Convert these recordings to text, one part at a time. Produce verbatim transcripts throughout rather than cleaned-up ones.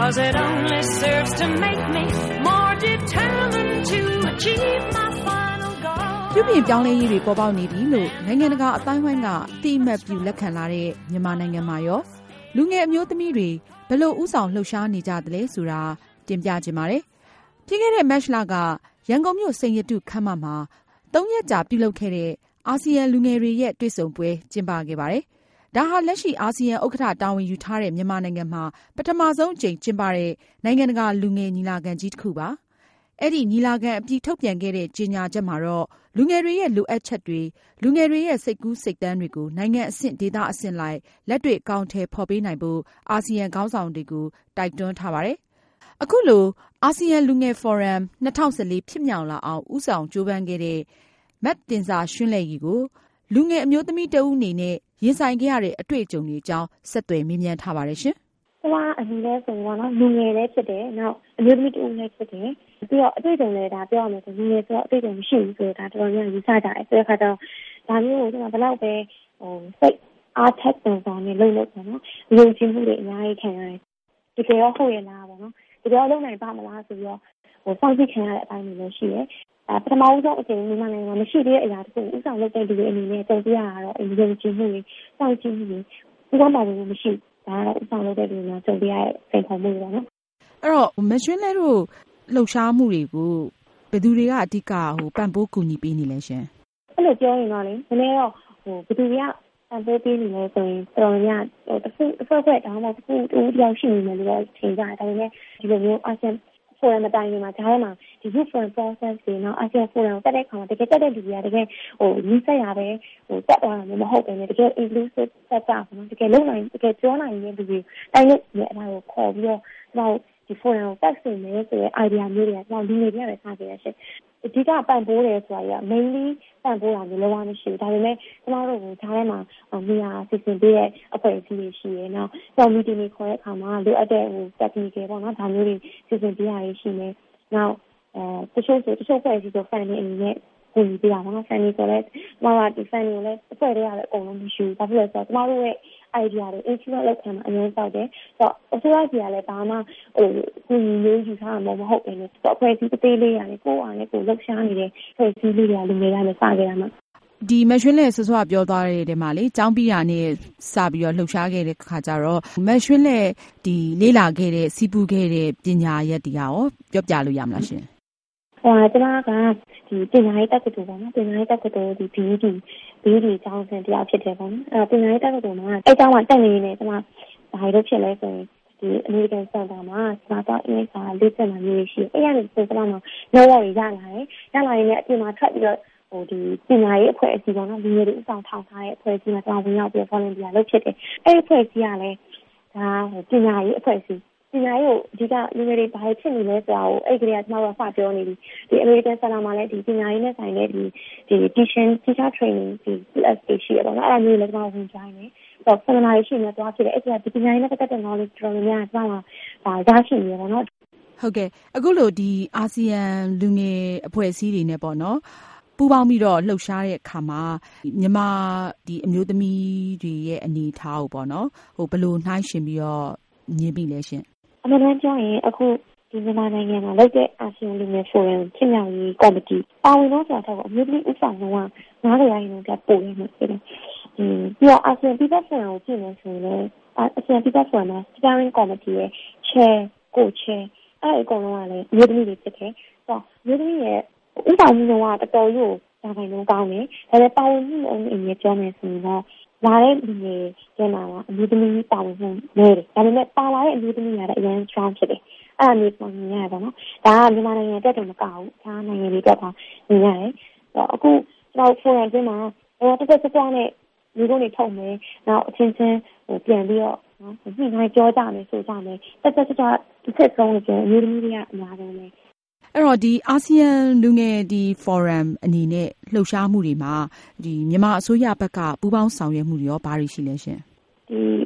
'cause it only serves to make me more determined to achieve my final goal ပြုပြင်ပြောင်းလဲရေးတွေပေါ်ပေါက်နေပြီလို့နိုင်ငံတကာအတိုင်းအဝိုင်းကအတိအမှတ်ပြုလက်ခံလာတဲ့မြန်မာနိုင်ငံမှာရောလူငယ်အမျိုးသမီးတွေဘယ်လိုဥဆောင်လှုပ်ရှားနေကြသလဲဆိုတာတင်ပြခြင်းပါတယ်။ပြီးခဲ့တဲ့မတ်လကရန်ကုန်မြို့စိန်ရတုခမ်းမမှာသုံးရက်ကြာပြုလုပ်ခဲ့တဲ့အာဆီယံလူငယ်တွေရဲ့တွေ့ဆုံပွဲကျင်းပခဲ့ပါတယ်။ဒါဟာလက်ရှိအာဆီယံဥက္ကဋ္ဌတာဝန်ယူထားတဲ့မြန်မာနိုင်ငံမှာပထမဆုံးအကြိမ်ကျင်းပတဲ့နိုင်ငံတကာလူငယ်ညီလာခံကြီးတစ်ခုပါ။အဲ့ဒီညီလာခံအပြီးထုတ်ပြန်ခဲ့တဲ့ကြေညာချက်မှာတော့လူငယ်တွေရဲ့လိုအပ်ချက်တွေလူငယ်တွေရဲ့စိတ်ကူးစိတ်သန်းတွေကိုနိုင်ငံအဆင့်ဒေသအဆင့်လိုက်လက်တွေ့အကောင်အထည်ဖော်ပေးနိုင်ဖို့အာဆီယံခေါင်းဆောင်တွေကိုတိုက်တွန်းထားပါတယ်။အခုလိုအာဆီယံလူငယ်ဖော်ရမ်၂၀၁၄ဖြစ်မြောက်လာအောင်ဦးဆောင်ကြိုးပမ်းခဲ့တဲ့မတ်တင်စာရွှန်းလဲ့ရီကိုလူငယ်အမျိုးသမီးတဦးအနေနဲ့ရင်ဆိုင်ခဲ့ရတဲ့အတွေ့အကြုံတွေအကြောင်းဆက်သွယ်မေးမြန်းထားပါတယ်ရှင်။ကျွန်မအနည်းနဲ့ဆိုတော့နော်လူငယ်လည်းဖြစ်တယ်။နောက်အမျိုးသမီးတဦးလည်းဖြစ်တယ်။ပြီးတော့အတွေ့အကြုံလည်းဒါပြောရမယ်ဆိုလူငယ်ဆိုတော့အတွေ့အကြုံမရှိဘူးဆိုတော့ဒါတော်တော်များများယူဆကြတယ်။ဆိုတဲ့အခါကျတော့ဒါမျိုးကိုကျွန်မဘယ်တော့ပဲဟိုစိတ်အားထက်သန်ဆောင်နဲ့လုပ်လို့ပေါ့နော်။ယုံကြည်မှုတွေအများကြီးခံရတယ်။တကယ်တော့ဟုတ်ရဲ့လားပေါ့နော်။တကယ်တော့လုပ်နိုင်ပါမလားဆိုပြီးတော့ဟိုစောင့်ကြည့်ခံရတဲ့အပိုင်းတွေလည်းရှိတယ်။အဲပထမဦးဆုံးအချိန်မြန်မာနိုင်ငံမှာမရှိသေးတဲ့အရာတခုဥဆောင်လုပ်တဲ့လူတွေအနေနဲ့ကြုံတွေ့ရတာတော့အယုံကြည်မှုတွေစောင့်ကြည့်မှုတွေဥပမာမျိုးမရှိဒါတော့ဥဆောင်လုပ်တဲ့လူတွေကြုံတွေ့ရတဲ့စိန်ခေါ်မှုတွေပေါ့နော်အဲ့တော့မရွှင်းလဲတို့လှုပ်ရှားမှုတွေကိုဘယ်သူတွေကအဓိကဟိုပံ့ပိုးကူညီပေးနေလဲရှင်အဲ့လိုပြောရင်တော့လေနည်းနည်းတော့ဟိုဘယ်သူတွေကပံ့ပိုးပေးနေလဲဆိုရင်တော်တော်များဟိုတစ်ခုတစ်ဖွဲ့ဖွဲ့တောင်းမှတစ်ခုတူတယောက်ရှိနေတယ်လို့ထင်ကြတယ်ဒါပေမဲ့ဒီလိုမျိုးအာဆီယံforum အတိုင်းမှာဒါထဲမှာဒီ youth forum process တွေနော်အာဆီယံ forum တက်တဲ့ခါမှာတကယ်တက်တဲ့လူတွေကတကယ်ဟိုနီးစပ်ရပဲဟိုတက်သွားတာမျိုးမဟုတ်ဘဲနဲ့တကယ် inclusive တက်တာပေါ့နော်တကယ်လုံနိုင်တကယ်ပြောနိုင်တဲ့လူတွေတိုင်းလို့ဒီအတိုင်းကိုခေါ်ပြီးတော့ကျွန်တော်ဒီ forum ကိုတက်ဆင်မယ်ဆိုတဲ့ idea မျိုးတွေကကျွန်တော်လူတွေပြရပဲစခဲ့ရရှင့်အဓိကပံ့ပိုးတယ်ဆိုတာက mainly ပံ့ပိုးတာမျိုးလုံးဝမရှိဘူးဒါပေမဲ့ကျွန်တော်တို့ကဈာထဲမှာနေရာစီစဉ်ပေးတဲ့အဖွဲ့အစည်းတွေရှိရယ်နော်ကျွန်တော် meeting တွေခေါ်တဲ့အခါမှာလိုအပ်တဲ့ဟို technical ပေါ့နော်ဒါမျိုးတွေစီစဉ်ပေးရရှိနေနောက်အဲတချို့ဆိုတချို့ဖွဲ့စည်းဆို funding အနေနဲ့ကိုကြီးပြရပါတော့ funding ဆိုတော့ကျွန်တော်ကဒီ funding ကိုလည်းအဖွဲ့တွေရတယ်အကုန်လုံးမရှိဘူးဘာဖြစ်လဲဆိုတော့ကျွန်တော်တို့ရဲ့ idea တွေ instrument လောက်ခံမှာအရင်တောက်တယ်ဆိုတော့အစိုးရကြီးကလည်းဘာမှဟိုကိုကြီးမျိုးယူထားမှာမဟုတ်ဘူးလေဆိုတော့အဖွဲ့အစည်းသေးလေးရတယ်ကိုအားနဲ့ကိုလှုပ်ရှားနေတဲ့အဖွဲ့အစည်းလေးတွေကလူငယ်တွေလည်းစခဲ့တာမှာဒီမရွှင်းလဲဆွဆွပြောသွားတဲ့တဲမှာလေကျောင်းပြီးတာနဲ့စပြီးတော့လှုပ်ရှားခဲ့တဲ့ခါကျတော့မရွှင်းလဲဒီလေးလာခဲ့တဲ့စီးပူးခဲ့တဲ့ပညာရက်တရားရောပြောပြလို့ရမလားရှင်ဟိုကျွန်မကဒီပညာရေးတက္ကသိုလ်ပေါ့နော်ပညာရေးတက္ကသိုလ်ဒီ ဘီ အီ ဒီ ဘီ အီ ဒီ ကျောင်းဆင်းတရားဖြစ်တယ်ပေါ့နော်အဲပညာရေးတက္ကသိုလ်မှာအဲကျောင်းမှာတက်နေနေကျွန်မဘာလို့ဖြစ်လဲဆိုရင်ဒီ American Center မှာကျွန်မတော့အင်္ဂလိပ်စာလေ့ကျင့်တာမျိုးရှိအဲ့ရတယ်ဆိုကျွန်မတော့ know ရရလာတယ်ရလာရင်လည်းအပြင်မှာထွက်ပြီးတော့ဟိုဒီပညာရေးအဖွဲ့အစည်းပေါ့နော်လူငယ်တွေအဆောင်ထောင်ထားတဲ့အဖွဲ့အစည်းမှာကျွန်တော်ဝင်ရောက်ပြီး volunteer လုပ်ဖြစ်တယ်အဲ့ဒီအဖွဲ့အစည်းကလည်းဒါပညာရေးအဖွဲ့အစည်းပညာရေးကိုအဓိကလူငယ်တွေဘာဖြစ်နေလဲဆိုတာကိုအဲ့ဒီကလေးကကျွန်တော်ကစပြောနေပြီဒီ American Center မှာလည်းဒီပညာရေးနဲ့ဆိုင်တဲ့ဒီဒီ teaching teacher training ဒီ class တွေရှိရပါတော့အဲ့ဒါမျိုးလည်းကျွန်တော်ဝင်ကြိုင်းတယ်ဆိုတော့ seminar ရှိနေတော့ဖြစ်တယ်အဲ့ဒါဒီပညာရေးနဲ့ပတ်သက်တဲ့ knowledge တော်တော်များများကျွန်တော်ကဒါရရှိနေရပါတော့ဟုတ်ကဲ့အခုလိုဒီအာဆီယံလူငယ်အဖွဲ့အစည်းတွေနဲ့ပေါ့နော်ပူးပေါင်းပြီးတော့လှုပ်ရှားတဲ့အခါမှာမြန်မာဒီအမျိုးသမီးတွေရဲ့အနေအထားကိုပေါ့နော်ဟိုဘယ်လိုနှိုင်းယှဉ်ပြီးတော့ညင်းပြီလဲရှင်အမှန်တမ်းပြောရင်အခုဒီမြန်မာနိုင်ငံမှာလုပ်တဲ့အာဆီယံလူငယ်ဖိုရမ်ဖြစ်မြောက်ရေးကော်မတီပါဝင်တော့ဆိုတာတော့အမျိုးသမီးဥဆောင်တော့ငါးရာခိုင်နှုန်းကပိုရမှာဖြစ်တယ်။ဒီပြီးတော့အာဆီယံပြည်သက်ဖိုရမ်ကိုကြည့်နေဆိုရင်လည်းအာဆီယံပြည်သက်ဖိုရမ်မှာ steering committee ရဲ့ chair ကို chair အဲ့အကုန်လုံးကလည်းအမျိုးသမီးတွေဖြစ်တယ်။ဆိုတော့အမျိုးသမီးရဲ့ဥဆောင်မှုတော့တော်တော်ရို့ရာခိုင်နှုန်းကောင်းတယ်။ဒါလည်းပါဝင်မှုအမြင်ပြောမယ်ဆိုရင်တော့လာတဲ့လူငယ်ကျန်တာကအမျိုးသမီးပါဝင်မှုနည်းတယ်။ဒါပေမဲ့ပါလာတဲ့အမျိုးသမီးတွေကအရင် strong ဖြစ်တယ်။အဲ့ဒါမျိုးပုံမြင်ရပါတော့။ဒါကမြန်မာနိုင်ငံအတွက်တော့မကောက်ဘူး။ဒါနိုင်ငံတွေအတွက်ပါမြင်ရတယ်။ဆိုတော့အခုကျွန်တော် forum ကျင်းမှာတော့တစ်သက်သက်နဲ့လူတို့တွေထုတ်မယ်။နောက်အချင်းချင်းဟိုပြန်ပြီးတော့နော်ညှိနှိုင်းပြောကြမယ်ဆိုကြမယ်။တက်တက်တက်တက်တစ်သက်ဆုံးလို့ပြောအမျိုးသမီးတွေကအများဆုံးပဲ။အဲ့တော့ဒီအာဆီယံလူငယ်ဒီ forum အနေနဲ့လှုပ်ရှားမှုတွေမှာဒီမြန်မာအစိုးရဘက်ကပူးပေါင်းဆောင်ရွက်မှုတွေရောဘာတွေရှိလဲရှင်ဒီ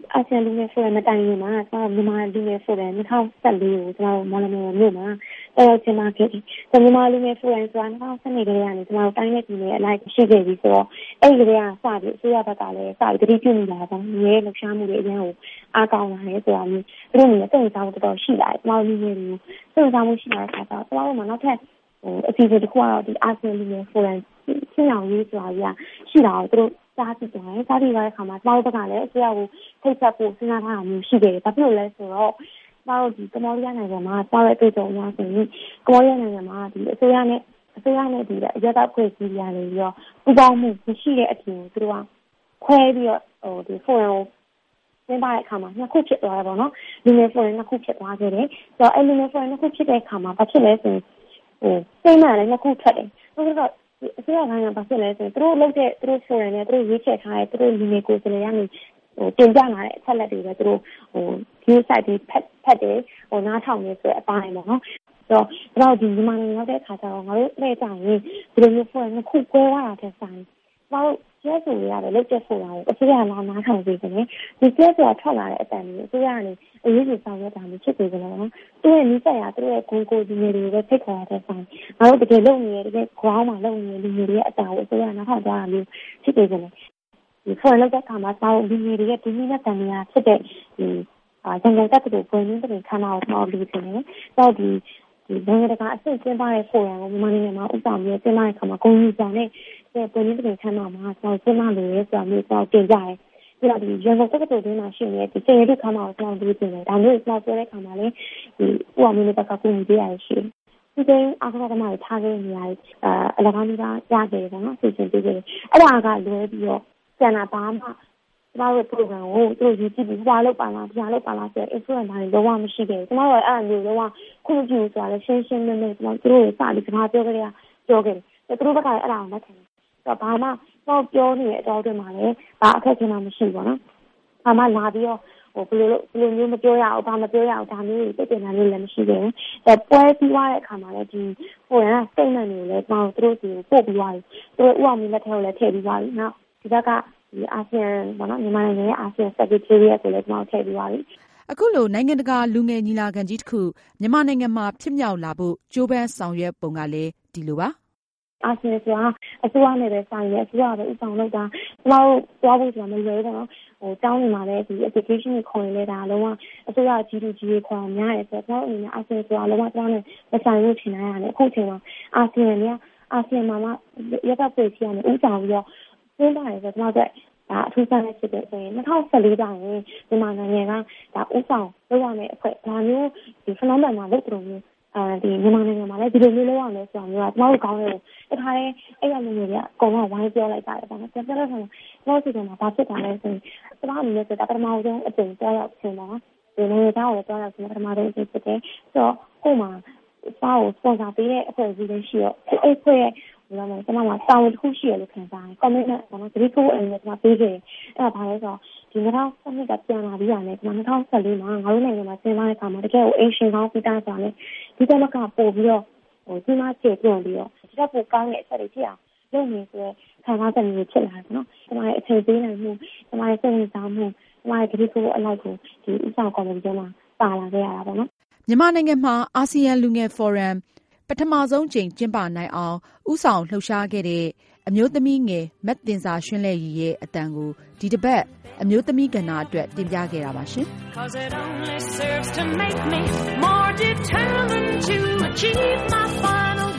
အာဆီယံလူငယ်ဖိုရမ်မတိုင်ခင်မှာကျွန်တော်မြန်မာလူငယ်ဖိုရမ်၂၀၁၄ကိုကျွန်တော်မော်လမြိုင်မြို့မှာတော်ကျင်းပခဲ့တယ်။မြန်မာလူငယ်ဖိုရမ်ဆိုတာ၂၀၁၂ကလေးကနေကျွန်တော်တိုင်းနဲ့ပြည်နယ်အလိုက်ရှိခဲ့ပြီးဆိုတော့အဲ့ဒီကလေးကစပြီးအစိုးရဘက်ကလည်းစပြီးတတိပြုနေလာတော့ငယ်လှုပ်ရှားမှုတွေအရင်ကိုအားကောင်းလာတယ်ဆိုတာမျိုးသူတို့မျိုးစိတ်ဝင်စားမှုတော်တော်ရှိလာတယ်။ကျွန်တော်လူငယ်တွေစိတ်ဝင်စားမှုရှိလာတဲ့အခါကျတော့ကျွန်တော်တို့မှနောက်ထပ်ဟိုအစီအစဉ်တစ်ခုကတော့ဒီအာဆီယံလူငယ်ဖိုရမ်ရှင်းအောင်ရေးဆိုတာကြီးရှိတာကိုသူတို့စားကြည့်တယ်။စားကြည့်ရတဲ့အခါမှာကျွန်တော်တို့ဘက်ကလည်းအစိုးရကိုထိတ်ဆက်ဖို့စဉ်းစားထားတာမျိုးရှိတယ်။ဘာဖြစ်လို့လဲဆိုတော့ကျွန်တော်တို့ဒီကမ္ဘောဒီးယားနိုင်ငံမှာစားရတဲ့ကြုံရဆိုရင်ကမ္ဘောဒီးယားနိုင်ငံမှာဒီအစိုးရနဲ့အစိုးရနဲ့ဒီအရက်သားဖွဲ့စည်းရတယ်ပြီးတော့ပူးပေါင်းမှုရှိတဲ့အပြင်သူတို့ကခွဲပြီးတော့ဟိုဒီဖိုရမ်ကိုကျင်းပတဲ့အခါမှာနှစ်ခုဖြစ်သွားတယ်ပေါ့နော်။လူငယ်ဖိုရမ်နှစ်ခုဖြစ်သွားခဲ့တယ်။ဆိုတော့အဲ့လူငယ်ဖိုရမ်နှစ်ခုဖြစ်တဲ့အခါမှာဘာဖြစ်လဲဆိုရင်ဟိုစိတ်မှန်လည်းနှစ်ခုထွက်တယ်။ဆိုတော့အစိုးရကဘာဖြစ်လဲဆိုရင်သူတို့လုပ်တဲ့သူတို့ဖိုရမ်နဲ့သူတို့ရေးချက်ထားတဲ့သူတို့လူငယ်ကိုယ်စားလှယ်ကနေဟိုတင်ပြလာတဲ့အချက်လက်တွေပဲသူတို့ဟို view site တွေဖတ်ဖတ်တယ်ဟိုနားထောင်နေဆိုတဲ့အပိုင်းပေါ့နော်ဆိုတော့ကျွန်တော်ဒီမြန်မာနိုင်ငံရောက်တဲ့အခါကျတော့ငါတို့လက်ကြရင်ဒီလိုမျိုးဖိုရမ်နှစ်ခုကွဲသွားတာတဲ့ဆိုင်ကျွန်တော်ကျဲဆိုရရတယ်လုပ်တဲ့ဖိုရမ်ကိုအစိုးရကလာနားထောင်ပေးတယ်ဒီကျဲဆိုတာထွက်လာတဲ့အတန်ကြီးအစိုးရကနေအရေးကြီးဆောင်ရွက်တာမျိုးဖြစ်နေကြတယ်နော်သူရဲ့နီးစပ်ရာသူရဲ့ဂုဏ်ကိုဒီမျိုးတွေပဲဖိတ်ခေါ်ရတဲ့ဆိုင်ငါတို့တကယ်လုပ်နေရတဲ့ ground မှာလုပ်နေလူမျိုးတွေရဲ့အတာကိုအစိုးရနားထောင်ကြတာမျိုးဖြစ်နေကြတယ်ဒီဖိုရမ်လုပ်တဲ့အခါမှာစာအုပ်လူမျိုးတွေရဲ့ဒီနည်းနဲ့တန်မြာဖြစ်တဲ့ဒီအာရန်ကုန်တပ်တို့ပုံရင်းတွေခန်းအောင်တော့လူချင်းနေတော့ဒီဒီဘင်္ဂလားကအစစ်ကျင်းပတဲ့ဖိုရမ်ကိုမြန်မာနိုင်ငံမှာဥပဒေမျိုးကျင်းပတဲ့အခါမှာဂုဏ်ယူဆောင်တဲ့ပုံရင်းတွေခန်းအောင်မှာကျွန်တော်ကျင်းပလို့ရဲဆိုတာမျိုးကျွန်တော်တင်ကြတယ်ဒီတော့ဒီရန်ကုန်တပ်တို့တွင်းမှာရှိနေတဲ့ဒီကျေရတုခန်းအောင်ကျွန်တော်လူချင်းနေဒါမျိုးကျွန်တော်ပြောတဲ့အခါမှာလေဒီဥပဒေမျိုးတစ်ခါကိုမြည်ရရရှိဒီကိန်းအခါကမှထားခဲ့နေရတယ်အာအလကားမျိုးကကြားကြတယ်နော်သိချင်သိကြတယ်အဲ့ဒါကလွဲပြီးတော့ကျန်တာဘာမှကျွန်တော်တို့ program ကိုသူတို့ရေးကြည့်ပြီးဘာလို့ပါလားဘာလို့ပါလားဆိုတော့ influence တွေလုံးဝမရှိခဲ့ဘူးကျွန်တော်တို့အဲ့အမျိုးလုံးဝခွင့်ပြုဆိုတာလည်းရှင်းရှင်းလင်းလင်းကျွန်တော်တို့စပြီးကျွန်တော်ပြောကြရပြောခဲ့တယ်သူတို့ဘက်ကလည်းအဲ့ဒါကိုလက်ခံတယ်ဆိုတော့ဘာမှတော့ပြောနေတဲ့အကြောင်းတွေမှာလည်းဘာအခက်အခဲမှမရှိဘူးပေါ့နော်ဘာမှလာပြီးတော့ဟိုဘယ်လိုဘယ်လိုမျိုးမပြောရအောင်ဘာမပြောရအောင်ဒါမျိုးတွေပြင်တာမျိုးလည်းမရှိခဲ့ဘူးအဲပွဲပြီးသွားတဲ့အခါမှာလည်းဒီဟိုရန် statement တွေလည်းကျွန်တော်တို့ဒီပို့ပြီးသွားပြီသူတို့ဥအောင်မြင့်လက်ထဲကိုလည်းထည့်ပြီးသွားပြီနော်ဒီဘက်ကဒီအာဆီယံဘာလို့မြန်မာနိုင်ငံရဲ့အာဆီယံ Secretariat ကိုလည်းကျွန်တော်ထည့်ပြီးပါပြီ။အခုလိုနိုင်ငံတကာလူငယ်ညီလာခံကြီးတစ်ခုမြန်မာနိုင်ငံမှာဖြစ်မြောက်လာဖို့ကြိုးပမ်းဆောင်ရွက်ပုံကလည်းဒီလိုပါ။အာဆီယံဆိုတာအစိုးရနဲ့ပဲဆိုင်ရဲ့အစိုးရပဲဥဆောင်လုပ်တာကျွန်တော်ပြောဖို့ဆိုတာမလွယ်ဘူးနော်။ဟိုတောင်းနေမှာလည်းဒီ application ကိုခေါ်နေလဲဒါလုံးဝအစိုးရ G two G ကိုခေါ်များတယ်ဆိုတော့ကျွန်တော်အနေနဲ့အာဆီယံဆိုတာလုံးဝကျွန်တော်နဲ့မဆိုင်လို့ထင်ရတာလေအခုချိန်မှာအာဆီယံကအာဆီယံမှာမှရပ်ပတ်ဖွဲ့စည်းရမယ်ဥဆောင်ပြီးတော့ကျင်းပတယ်ဆိုတော့ကျွန်တော်တို့ဒါအထူးဆန်းဖြစ်တဲ့ဆိုရင်၂၀၁၄ကျရင်မြန်မာနိုင်ငံကဒါဥဆောင်လုပ်ရမယ့်အဖွဲ့ဒါမျိုးဒီ phenomenon မှာလုပ်တယ်မျိုးအဲဒီမြန်မာနိုင်ငံမှာလည်းဒီလိုမျိုးလုပ်ရမယ်ဆိုတာမျိုးကကျွန်တော်တို့ကောင်းတယ်တခါတည်းအဲ့ရလူတွေကအကုန်လုံးဝိုင်းပြောလိုက်ကြတယ်ပေါ့နော်ပြောလို့ဆိုတော့ကျွန်တော်စီကမှာဘာဖြစ်တာလဲဆိုရင်ကျွန်တော်အနေနဲ့ဆိုတာပထမဆုံးအကြိမ်ပြောရောက်ခြင်းပါဒီနိုင်ငံသားကိုပြောရောက်ခြင်းပထမဆုံးအကြိမ်ဖြစ်တယ်ဆိုတော့ကို့မှာစာကို sponsor ပေးတဲ့အဖွဲ့အစည်းတွေရှိတော့အဲ့အဖွဲ့ရဲ့ကျွန်တော်ကျွန်တော်မှာတာဝန်တစ်ခုရှိရလို့ခံစားတယ် commitment ကျွန်တော်ဒီကိုအနေနဲ့ကျွန်တော်ပေးခဲ့အဲ့ဒါဘာလဲဆိုတော့ဒီ၂၀၁၂ကပြန်လာပြီးရတယ်ကျွန်တော်၂၀၁၄မှာငါတို့နိုင်ငံမှာစဉ်းစားတဲ့အခါမှာတကယ်ကို Asian ကောင်းပြီးသားဆိုတာလေဒီကမကပို့ပြီးတော့ဟိုဒီမှာကျေပြန့်ပြီးတော့ဒီကပိုကောင်းတဲ့အချက်တွေဖြစ်အောင်လုပ်နေဆိုတော့ခံစားချက်မျိုးဖြစ်လာတယ်နော်ကျွန်တော်ရဲ့အချိန်ပေးနိုင်မှုကျွန်တော်ရဲ့စိတ်ဝင်စားမှုကျွန်တော်ရဲ့ဒီကိုအလိုက်ကိုဒီဥဆောင်ကော်မတီမှာပါလာခဲ့ရတာပေါ့နော်မြန်မာနိုင်ငံမှာအာဆီယံလူငယ်ဖိုရမ်ပထမဆုံးချိန်ကျင်းပနိုင်အောင်ဥဆောင်လှုပ်ရှားခဲ့တဲ့အမျိုးသမီးငယ်မက်တင်စာရွှင်းလဲ့ရည်ရဲ့အတန်ကိုဒီတစ်ပတ်အမျိုးသမီးကဏ္ဍအတွက်တင်ပြခဲ့တာပါရှင်။ Cause it only serves to make me more determined to achieve my final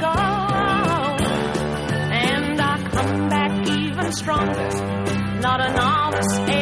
goal and I come back even stronger not a novice